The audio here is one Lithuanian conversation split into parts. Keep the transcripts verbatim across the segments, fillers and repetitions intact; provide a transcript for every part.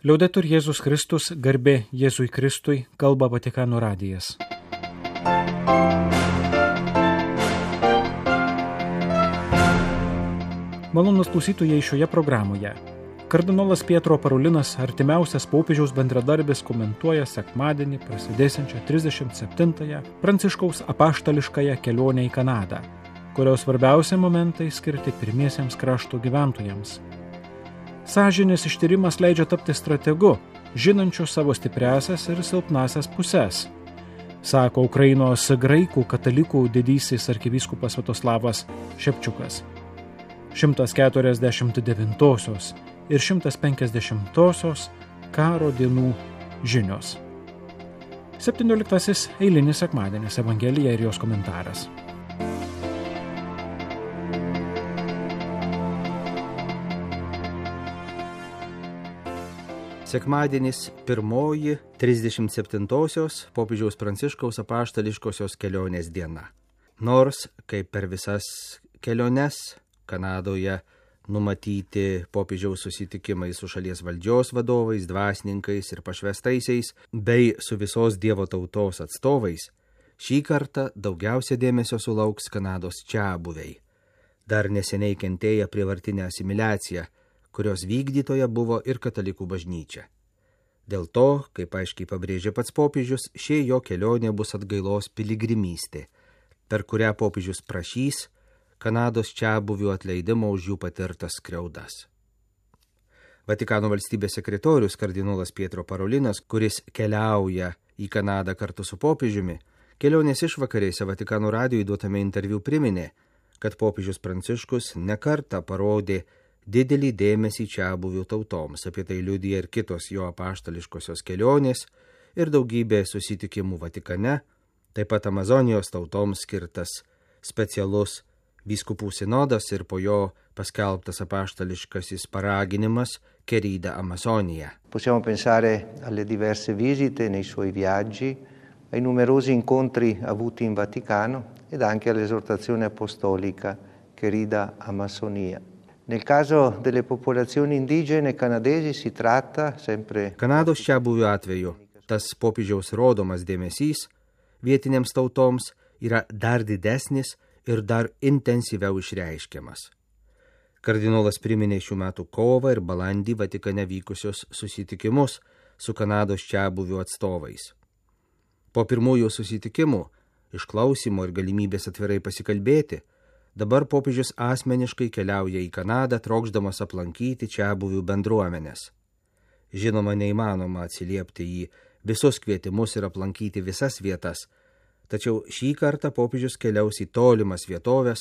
Liaudetur Jėzus Kristus, garbė Jėzui Kristui, kalba Vatikano radijas. Malonūs klausytojai šioje programoje. Kardinolas Pietro Parolinas, artimiausias popiežiaus bendradarbis, komentuoja sekmadienį prasidėsiančią trisdešimt septintąją Pranciškaus apaštališkąją kelionę į Kanadą, kurios svarbiausi momentai skirti pirmiesiems krašto gyventojams. Sąžinės ištyrimas leidžia tapti strategu, žinančiu savo stipriasias ir silpnasias puses, sako Ukrainos graikų katalikų didysis arkivyskupas Sviatoslavas Šepčiukas. šimtas keturiasdešimt devintosios ir šimtas penkiasdešimtosios karo dienų žinios. septynioliktasis eilinis sekmadienis, Evangelija ir jos komentaras. Sekmadienis pirmoji trisdešimt septintosios popiežiaus Pranciškaus apaštališkosios kelionės diena. Nors, kaip per visas keliones, Kanadoje numatyti popiežiaus susitikimai su šalies valdžios vadovais, dvasininkais ir pašvestaisiais, bei su visos Dievo tautos atstovais, šį kartą daugiausia dėmesio sulauks Kanados čiabuviai. Dar neseniai kentėję prievartinę asimiliaciją, kurios vykdytoja buvo ir katalikų bažnyčia. Dėl to, kaip aiškiai pabrėžė pats popiežius, ši jo kelionė bus atgailos piligrimystė, per kurią popiežius prašys Kanados čiabuvių atleidimo už jų patirtas skriaudas. Vatikano valstybės sekretorius kardinolas Pietro Parolinas, kuris keliauja į Kanadą kartu su popiežiumi, kelionės išvakarėse Vatikano radijui duotame interviu priminė, kad popiežius Pranciškus nekartą parodė didelį dėmesį čiabuvių tautoms. Apie tai liudija ir kitos jo apaštališkosios kelionės ir daugybė susitikimų Vatikane, taip pat Amazonijos tautoms skirtas specialus vyskupų sinodas ir po jo paskelbtas apaštališkasis paraginimas Querida Amazonia. Possiamo pensare alle diverse visite nei suoi viaggi, ai numerosi incontri avuti in Vaticano ed anche all'esortazione apostolica Querida Amazonia. Nel caso delle popolazioni indigene canadesi si tratta sempre... Kanados čiabuvių atveju tas popiežiaus rodomas dėmesys vietinėms tautoms yra dar didesnis ir dar intensyviau išreiškiamas. Kardinolas priminė šių metų kovą ir balandį Vatikane vykusios susitikimus su Kanados čiabuvių atstovais. Po pirmųjų susitikimų, išklausimo ir galimybės atvirai pasikalbėti, dabar popiežius asmeniškai keliauja į Kanadą, trokšdamas aplankyti čiabuvių bendruomenės. Žinoma, neįmanoma atsiliepti į visus kvietimus ir aplankyti visas vietas, tačiau šį kartą popiežius keliaus į tolimas vietovės,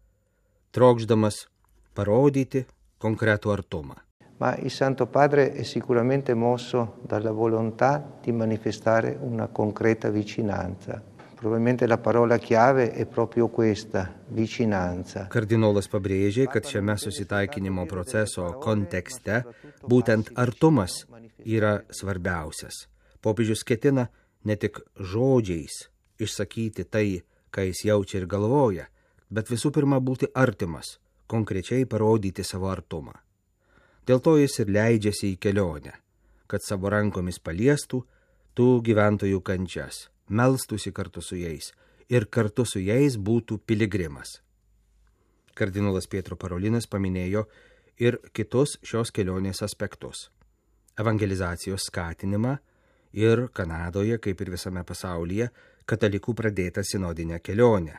trokšdamas parodyti konkretų artumą. Ma il Santo Padre è sicuramente mosso dalla volontà di manifestare una concreta vicinanza. Probabilmente la parola chiave è proprio questa, vicinanza. Kardinolas pabrėžė, kad šiame susitaikinimo proceso kontekste būtent artumas yra svarbiausias. Popiežius ketina ne tik žodžiais išsakyti tai, ką jis jaučia ir galvoja, bet visų pirma būti artimas, konkrečiai parodyti savo artumą. Dėl to jis ir leidžiasi į kelionę, kad savo rankomis paliestų tų gyventojų kančias, melstųsi kartu su jais ir kartu su jais būtų piligrimas. Kardinolas Pietro Parolinas paminėjo ir kitus šios kelionės aspektus – evangelizacijos skatinimą ir Kanadoje, kaip ir visame pasaulyje, katalikų pradėtą sinodinę kelionę.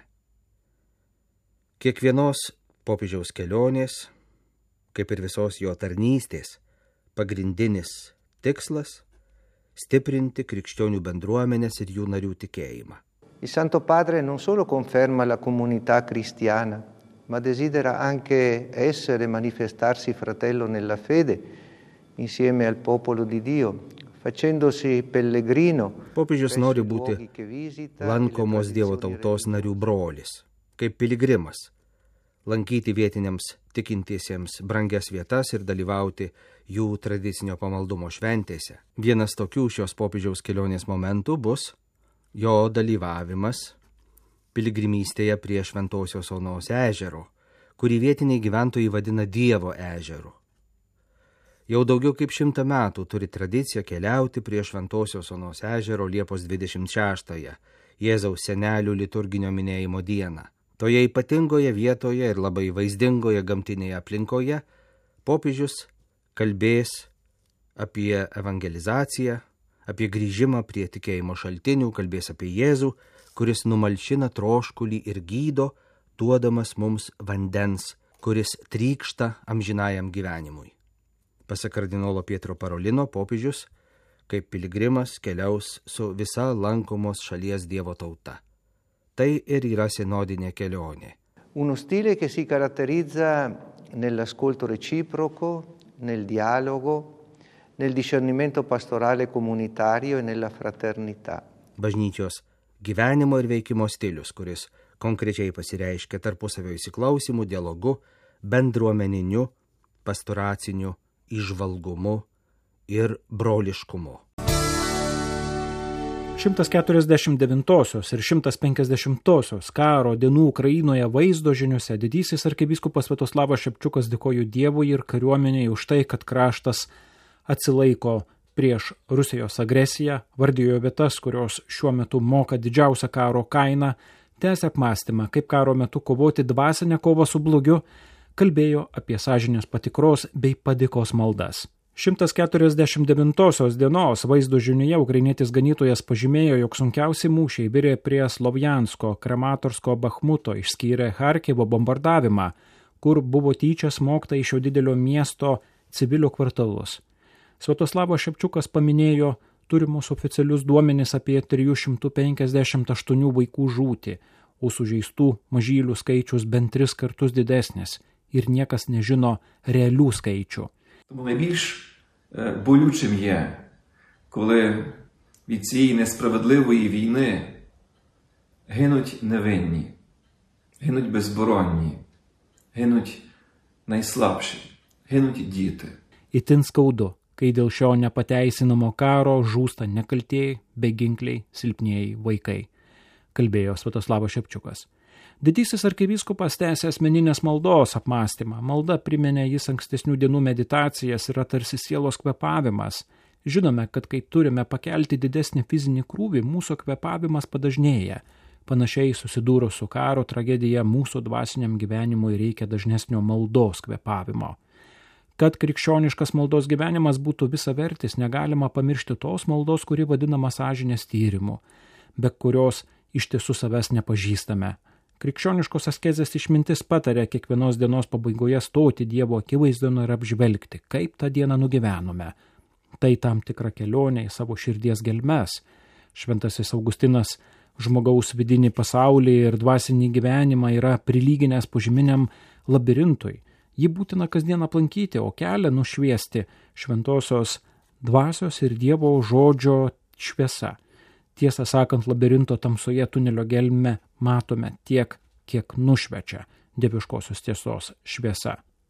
Kiekvienos popiežiaus kelionės, kaip ir visos jo tarnystės, pagrindinis tikslas – stiprinti krikščionių bendruomenės ir jų narių tikėjimą. Il Santo Padre non solo conferma la comunità cristiana, ma desidera anche essere e manifestarsi fratello nella fede insieme al popolo di Dio, facendosi pellegrino. Popiežius nori būti lankomos Dievo tautos narių brolis, kaip piligrimas, lankyti vietiniams tikintiesiems brangias vietas ir dalyvauti jų tradicinio pamaldumo šventėse. Vienas tokių šios popiežiaus kelionės momentų bus jo dalyvavimas piligrimystėje prie Šventosios Onos ežero, kurį vietiniai gyventojai vadina Dievo ežeru. jau daugiau kaip šimtą metų turi tradiciją keliauti prie Šventosios Onos ežero Liepos dvidešimt šeštąją, Jėzaus senelių liturginio minėjimo dieną. Toje ypatingoje vietoje ir labai vaizdingoje gamtinėje aplinkoje popiežius kalbės apie evangelizaciją, apie grįžimą prie tikėjimo šaltinių, kalbės apie Jėzų, kuris numalšina troškulį ir gydo, duodamas mums vandens, kuris trykšta amžinajam gyvenimui. Pasak kardinolo Pietro Parolino, popiežius kaip piligrimas keliaus su visa lankomos šalies Dievo tauta. Tai ir yra sinodinė kelionė. Uno stile che si caratterizza nell'ascolto reciproco, nel dialogo, nel discernimento pastorale comunitario e nella fraternità. Bažnyčios gyvenimo ir veikimo stilius, kuris konkrečiai pasireiškia tarpusavio įsiklausimų, dialogu, bendruomeniniu, pastoraciniu įžvalgumu ir broliškumu. šimtas keturiasdešimt devintosios ir šimtas penkiasdešimtosios karo dienų Ukrainoje vaizdo žiniuose didysis arkivyskupas Sviatoslavas Šepčiukas dėkojo Dievui ir kariuomeniai už tai, kad kraštas atsilaiko prieš Rusijos agresiją, vardijo vietas, kurios šiuo metu moka didžiausią karo kainą, tęsė apmąstymą, kaip karo metu kovoti dvasinę kovą su blogiu, kalbėjo apie sąžinės patikros bei padėkos maldas. šimtas keturiasdešimt devintosios dienos vaizdo žiniuje ukrainietis ganytojas pažymėjo, jog sunkiausi mūšiai virė prie Slovjansko, Kramatorsko, Bachmuto, išskyrė Charkivo bombardavimą, kur buvo tyčia smogta iš šio didelio miesto civilių kvartalus. Sviatoslavas Šepčiukas paminėjo turimus oficialius duomenis apie tris šimtus penkiasdešimt aštuoni vaikų žūtį, o sužeistų mažylių skaičius bent tris kartus didesnis ir niekas nežino realių skaičių. Тому найбільш болючим є, коли від цієї несправедливої війни гинуть невинні, гинуть безборонні, гинуть найслабші, гинуть діти. Itin skaudu, kai dėl šio nepateisinamo karo žūsta nekaltieji, beginkliai, silpnieji vaikai, kalbėjo Sviatoslavas Šepčiukas. Didysis arkivyskupas tęsė asmeninės maldos apmąstymą. Malda priminė jis ankstesnių dienų meditacijas, yra tarsi sielos kvepavimas. Žinome, kad kai turime pakelti didesnį fizinį krūvį, mūsų kvepavimas padažnėja. Panašiai susidūrus su karo tragedija, mūsų dvasiniam gyvenimui reikia dažnesnio maldos kvepavimo. Kad krikščioniškas maldos gyvenimas būtų visavertis, negalima pamiršti tos maldos, kuri vadinama sąžinės tyrimu, be kurios iš tiesų savęs nepažįstame. Krikščioniškos askezės išmintis patarė kiekvienos dienos pabaigoje stoti Dievo akivaizdoje ir apžvelgti, kaip tą dieną nugyvenome. Tai tam tikra kelionė į savo širdies gelmes. Šventasis Augustinas žmogaus vidinį pasaulį ir dvasinį gyvenimą yra prilyginęs požeminiam labirintui. Jį būtina kasdien aplankyti, o kelią nušviesti šventosios dvasios ir Dievo žodžio šviesa. Tiesą sakant, labirinto tamsoje tunelio gelme matome tiek, kiek nušviečia dieviškosios tiesos šviesa.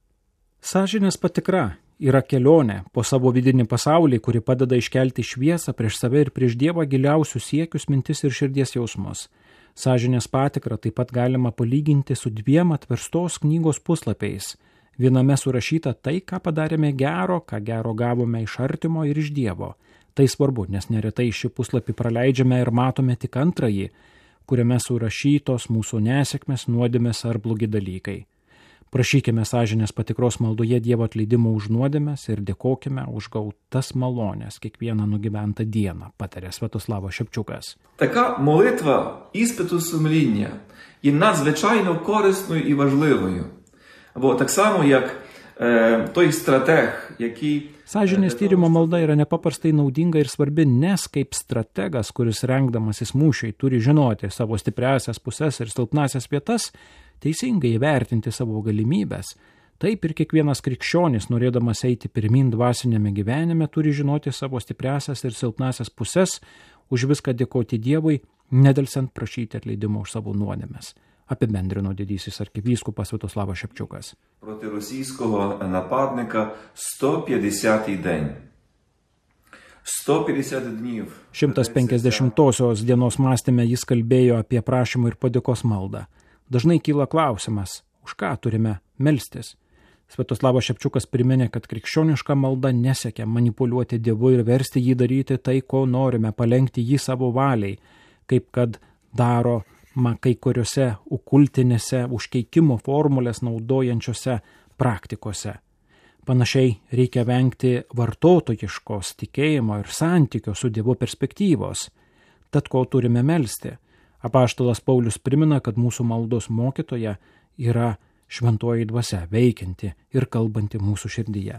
Sąžinės patikra yra kelionė po savo vidinį pasaulį, kuri padeda iškelti šviesą prieš save ir prieš Dievą giliausius siekius, mintis ir širdies jausmus. Sąžinės patikrą taip pat galima palyginti su dviem atverstos knygos puslapiais. Viename surašyta tai, ką padarėme gero, ką gero gavome iš artimo ir iš Dievo. Tai svarbu, nes neretai šį puslapį praleidžiame ir matome tik antrąjį, kuriame surašytos mūsų nesėkmės, nuodėmės ar blogi dalykai. Prašykime sąžinės patikros maldoje Dievo atleidimo už nuodėmes ir dėkokime už gautas malonės kiekvieną nugyventą dieną, patarė Sviatoslavas Šепчуkas. Така молитва іспиту сумління є надзвичайно корисною і важливою. Або так само, як е, той стратег, який... Sąžinės tyrimo malda yra nepaprastai naudinga ir svarbi, nes kaip strategas, kuris rengdamasis mūšiai turi žinoti savo stipriasias puses ir silpnasias vietas, teisingai įvertinti savo galimybės. Taip ir kiekvienas krikščionis, norėdamas eiti pirmin dvasinėme gyvenime, turi žinoti savo stipriasias ir silpnasias puses, už viską dėkoti Dievui, nedelsiant prašyti atleidimo už savo nuodėmes. Apibendrino didysis arkivyskupas Sviatoslavas Šепчуkas. Проти російського нападника сто п'ятдесятий день. сто п'ятдесят днів. šimtas penkiasdešimtosios dienos mąstyme jis kalbėjo apie prašymą ir padėkos maldą. Dažnai kyla klausimas, už ką turime melstis. Sviatoslavas Šepčiukas priminė, kad krikščioniška malda nesiekia manipuliuoti Dievu ir versti jį daryti tai, ko norime, palenkti jį savo valiai, kaip kad daro kai kuriuose okultinėse užkeikimo formulės naudojančiose praktikose. Panašiai reikia vengti vartotojiškos tikėjimo ir santykio su Dievu perspektyvos. Tad ko turime melsti? Apaštalas Paulius primena, kad mūsų maldos mokytoja yra šventoji dvasia, veikianti ir kalbanti mūsų širdyje.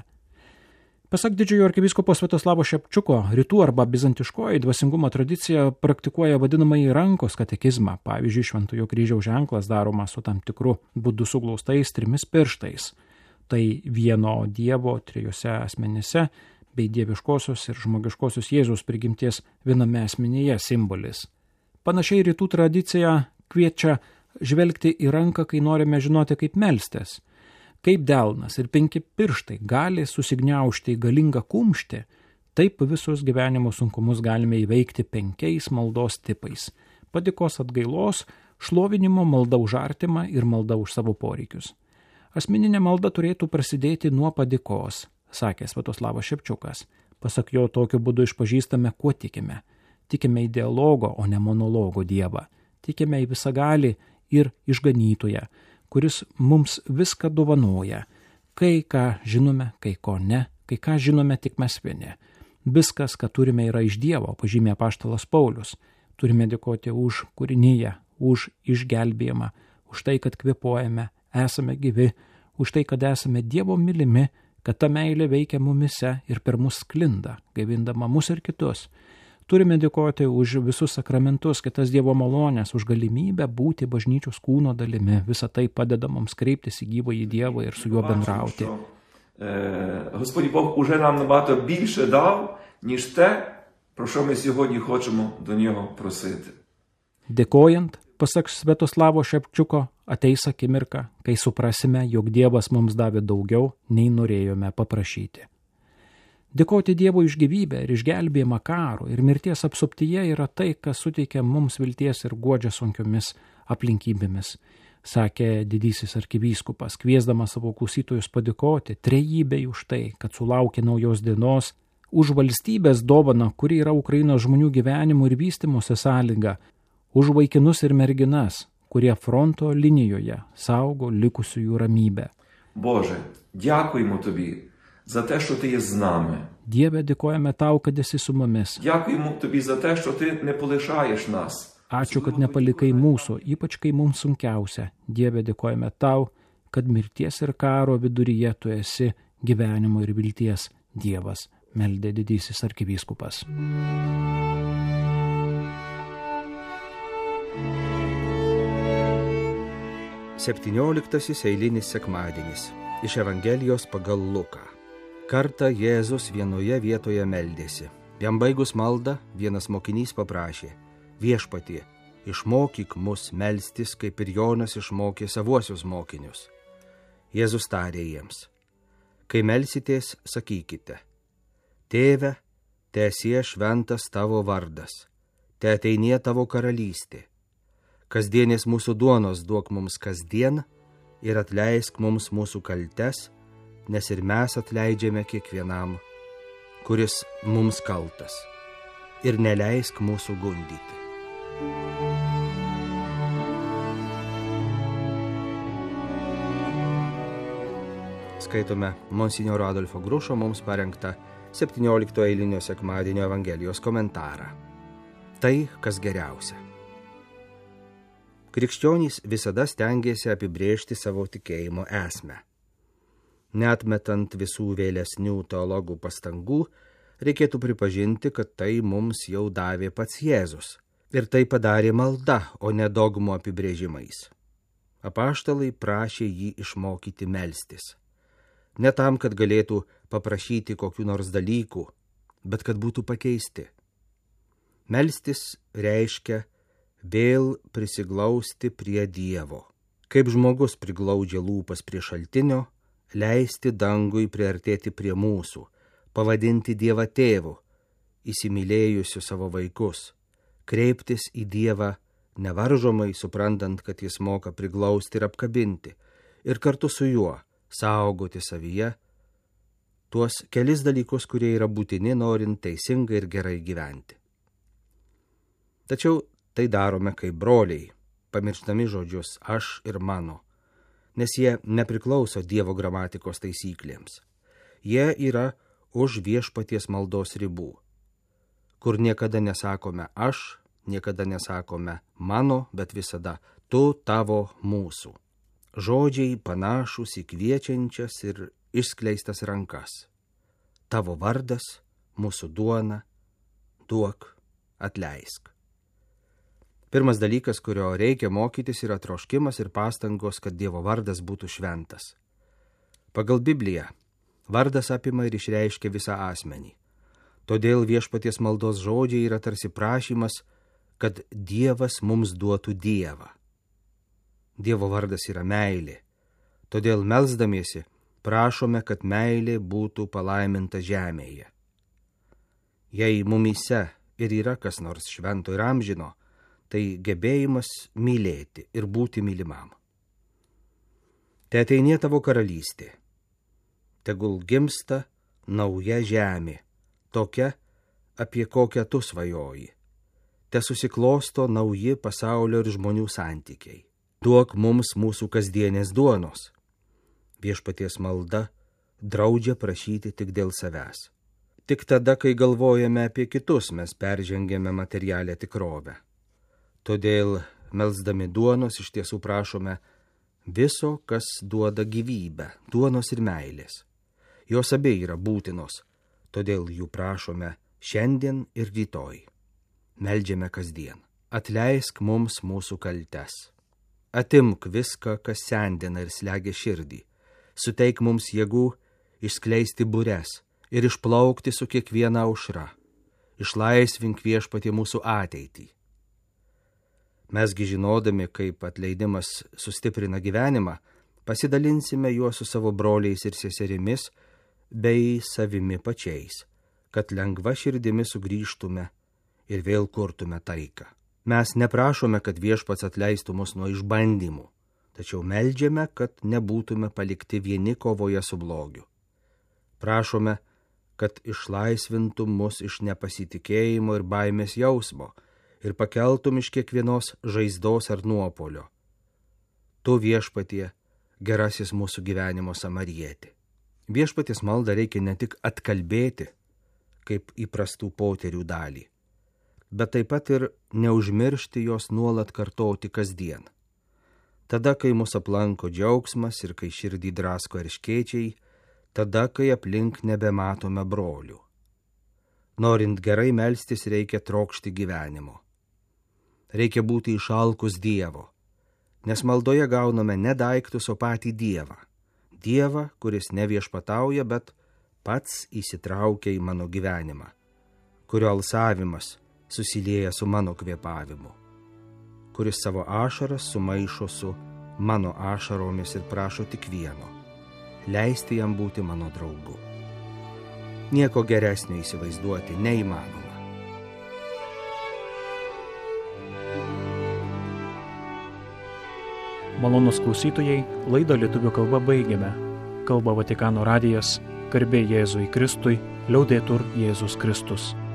Pasak didžiojo arkivyskupo Sviatoslavo Šepčiuko, rytų arba bizantiškoji dvasingumo tradicija praktikuoja vadinamąjį rankos katekizmą. Pavyzdžiui, Šventojo kryžiaus ženklas daromas su tam tikru būdu suglaustais trimis pirštais. Tai vieno Dievo trijose asmenyse bei dieviškosios ir žmogiškosios Jėzaus prigimties viename asmenyje simbolis. Panašiai rytų tradicija kviečia žvelgti į ranką, kai norime žinoti, kaip melstis. Kaip delnas ir penki pirštai gali susigniaužti į galingą kumštį, taip visus gyvenimo sunkumus galime įveikti penkiais maldos tipais – padėkos atgailos, šlovinimo, malda už artimą ir malda už savo poreikius. Asmeninė malda turėtų prasidėti nuo padėkos, sakė Sviatoslavas Šepčiukas. Pasak jo, tokiu būdu išpažįstame, kuo tikime. Tikime į dialogo, o ne monologo Dievą. Tikime į visagalį ir išganytoją, kuris mums viską dovanoja. Kai ką žinome, kai ko ne, kai ką žinome tik mes vieni. Viskas, ką turime, yra iš Dievo, pažymė apaštalas Paulius. Turime dėkoti už kūriniją, už išgelbėjimą, už tai, kad kvėpuojame, esame gyvi, už tai, kad esame Dievo mylimi, kad ta meilė veikia mumise ir per mus sklinda, gaivindama mus ir kitus. Turime dėkoti už visus sakramentus, kitas Dievo malonės, už galimybę būti bažnyčios kūno dalimi. Visa tai padeda mums kreiptis į gyvąjį Dievą ir su juo bendrauti. Господь Бог уже нам набагато більше дав, ніж те, про що ми сьогодні хочемо до нього просити. Dėkojant, pasak Sviatoslavo Šepčiuko, ateis akimirka, kai suprasime, jog Dievas mums davė daugiau, nei norėjome paprašyti. Dėkoti Dievui iš gyvybę ir išgelbėjimą karo ir mirties apsuptyje yra tai, kas suteikia mums vilties ir guodžia sunkiomis aplinkybėmis, sakė didysis arkivyskupas, kviesdamas savo klausytojus padėkoti trejybei už tai, kad sulaukė naujos dienos, už valstybės dovaną, kuri yra Ukrainos žmonių gyvenimų ir vystymosi sąlyga, už vaikinus ir merginas, kurie fronto linijoje saugo likusiųjų ramybę. Боже, дякуємо Тобі за те, що Ти є з нами. Dieve, dėkojame Tau, kad esi su mumis. Дякуємо Тобі за те, що Ти не полишаєш нас. Ačiū, kad nepalikai mūsų, ypač kai mums sunkiausia. Dieve, dėkojame Tau, kad mirties ir karo viduryje Tu esi gyvenimo ir vilties Dievas, meldė didysis arkivyskupas. Septynioliktasis eilinis sekmadienis iš Evangelijos pagal Luką. Kartą Jėzus vienoje vietoje meldėsi. Jam baigus maldą, vienas mokinys paprašė: Viešpatie, išmokyk mus melstis, kaip ir Jonas išmokė savuosius mokinius. Jėzus tarė jiems: Kai melsitės, sakykite: Tėve, teesie šventas tavo vardas, teateinie tavo karalystė. Kasdienės mūsų duonos duok mums kasdien ir atleisk mums mūsų kaltes, nes ir mes atleidžiame kiekvienam, kuris mums kaltas. Ir neleisk mūsų gundyti. Skaitome monsinjoro Adolfo Grušo mums parengtą septyniolikto eilinio sekmadienio Evangelijos komentarą. Tai, kas geriausia. Krikščionys visada stengiasi apibrėžti savo tikėjimo esmę. Neatmetant visų vėlesnių teologų pastangų, reikėtų pripažinti, kad tai mums jau davė pats Jėzus. Ir tai padarė malda, o ne dogmų apibrėžimais. Apaštalai prašė jį išmokyti melstis. Ne tam, kad galėtų paprašyti kokių nors dalykų, bet kad būtų pakeisti. Melstis reiškia vėl prisiglausti prie Dievo. Kaip žmogus priglaudžia lūpas prie šaltinio, leisti dangui priartėti prie mūsų, pavadinti Dievą tėvu, įsimylėjusiu savo vaikus, kreiptis į Dievą nevaržomai, suprantant, kad jis moka priglausti ir apkabinti, ir kartu su juo saugoti savyje tuos kelis dalykus, kurie yra būtini, norint teisingai ir gerai gyventi. Tačiau tai darome kaip broliai, pamirštami žodžius aš ir mano, nes jie nepriklauso Dievo gramatikos taisyklėms. Jie yra už viešpaties maldos ribų, kur niekada nesakome aš, niekada nesakome mano, bet visada tu, tavo, mūsų. Žodžiai panašūs į kviečiančias ir išskleistas rankas. Tavo vardas, mūsų duona, duok, atleisk. Pirmas dalykas, kurio reikia mokytis, yra troškimas ir pastangos, kad Dievo vardas būtų šventas. Pagal Bibliją, vardas apima ir išreiškia visą asmenį. Todėl viešpaties maldos žodžiai yra tarsi prašymas, kad Dievas mums duotų Dievą. Dievo vardas yra meilė, todėl melsdamiesi prašome, kad meilė būtų palaiminta žemėje. Jei mumyse ir yra kas nors švento ir amžino, tai gebėjimas mylėti ir būti mylimam. Te ateinie tavo karalystė, tegul gimsta nauja žemė, tokia, apie kokią tu svajoji. Te susiklosto nauji pasaulio ir žmonių santykiai. Duok mums mūsų kasdienės duonos. Viešpaties malda draudžia prašyti tik dėl savęs. Tik tada, kai galvojame apie kitus, mes peržengėme materialę tikrovę. Todėl, melsdami duonos, iš tiesų prašome viso, kas duoda gyvybę, duonos ir meilės. Jos abi yra būtinos, todėl jų prašome šiandien ir rytoj. Meldžiame kasdien. Atleisk mums mūsų kaltes. Atimk viską, kas sendina ir slegia širdį. Suteik mums jėgų išskleisti bures ir išplaukti su kiekviena aušra. Išlaisvink viešpatie mūsų ateitį. Mesgi žinodami, kaip atleidimas sustiprina gyvenimą, pasidalinsime juo su savo broliais ir seserimis bei savimi pačiais, kad lengva širdimi sugrįžtume ir vėl kurtume taiką. Mes neprašome, kad viešpats atleistų mus nuo išbandymų, tačiau meldžiame, kad nebūtume palikti vieni kovoje su blogiu. Prašome, kad išlaisvintum mus iš nepasitikėjimo ir baimės jausmo ir pakeltum iš kiekvienos žaizdos ar nuopolio. Tu viešpatie, gerasis mūsų gyvenimo samarietė. Viešpaties maldą reikia ne tik atkalbėti, kaip įprastų poterių dalį, bet taip pat ir neužmiršti jos nuolat kartoti kasdien. Tada, kai mus aplanko džiaugsmas ir kai širdį drasko erškėčiai, tada, kai aplink nebematome brolių. Norint gerai melstis, reikia trokšti gyvenimo. Reikia būti išalkus Dievo, nes maldoje gauname ne daiktus, o patį Dievą. Dievą, kuris neviešpatauja, bet pats įsitraukia į mano gyvenimą, kurio alsavimas susilieja su mano kvėpavimu, kuris savo ašaras sumaišo su mano ašaromis ir prašo tik vieno – leisti jam būti mano draugu. Nieko geresnio įsivaizduoti neįmanoma. Malonūs klausytojai, laidą lietuvių kalba baigiame. Kalba Vatikano radijas, garbė Jėzui Kristui, liaudetur Jėzus Kristus.